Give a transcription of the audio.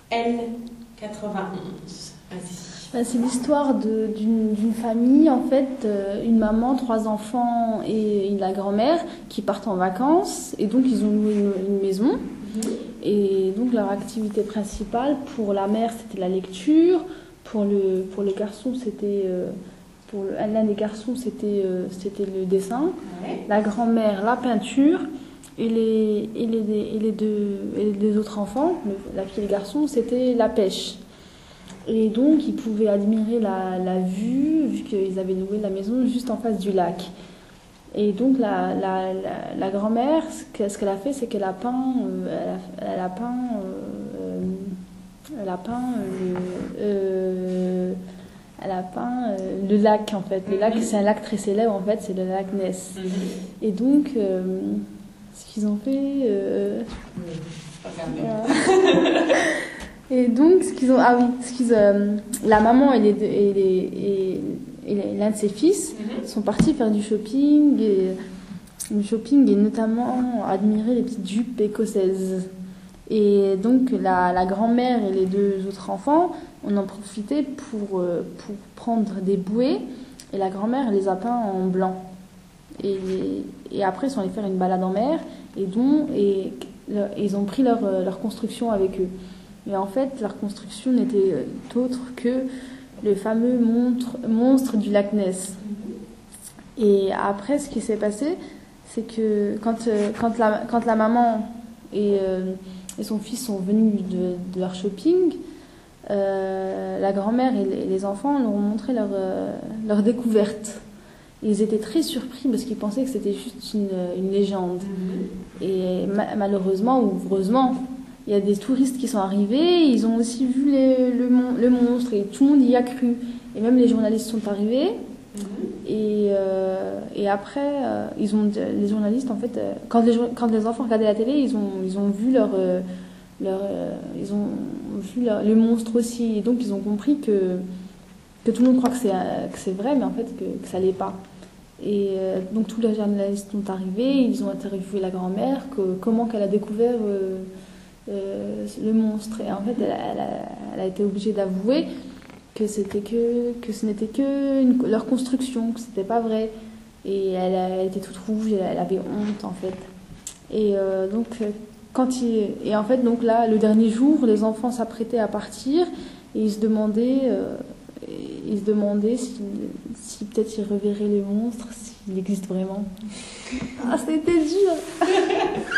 L91. Vas-y. C'est l'histoire d'une famille, en fait, une maman, 3 enfants et la grand-mère qui partent en vacances. Et donc, ils ont loué une maison. Et donc, leur activité principale, pour la mère, c'était la lecture. Pour le garçon, c'était... l'un des garçons, c'était le dessin. Ouais. La grand-mère, la peinture. Et les deux autres enfants, la fille et le garçon, c'était la pêche. Et donc, ils pouvaient admirer la vue, vu qu'ils avaient loué la maison juste en face du lac. Et donc, la grand-mère, ce qu'elle a fait, c'est qu'elle a peint, le lac, en fait. Le lac, c'est un lac très célèbre, en fait, c'est le lac Ness. Et donc, ce qu'ils ont fait... Et donc, la maman et l'un de ses fils sont partis faire du shopping et notamment admirer les petites jupes écossaises. Et donc, la grand-mère et les 2 autres enfants, on en profitait pour prendre des bouées, et la grand-mère elle les a peints en blanc. Et après, ils sont allés faire une balade en mer, et ils ont pris leur construction avec eux. Et en fait, leur construction n'était autre que le fameux monstre du lac Ness. Et après, ce qui s'est passé, c'est que quand la maman et son fils sont venus de leur shopping, la grand-mère et les enfants leur ont montré leur découverte. Et ils étaient très surpris parce qu'ils pensaient que c'était juste une légende. Et malheureusement ou heureusement, il y a des touristes qui sont arrivés, ils ont aussi vu le monstre et tout le monde y a cru. Et même les journalistes sont arrivés. Et après, les journalistes, en fait, quand les enfants regardaient la télé, ils ont vu le monstre aussi. Et donc, ils ont compris que tout le monde croit que c'est vrai, mais en fait, que ça l'est pas. Et donc, tous les journalistes sont arrivés, ils ont interviewé la grand-mère, comment qu'elle a découvert... le monstre. Et en fait, elle a été obligée d'avouer que ce n'était que leur construction, que c'était pas vrai. Et elle était toute rouge, elle avait honte en fait. Et donc en fait, donc là, le dernier jour, les enfants s'apprêtaient à partir et ils se demandaient si peut-être ils reverraient le monstre, s'il existe vraiment. Ah, c'était dur.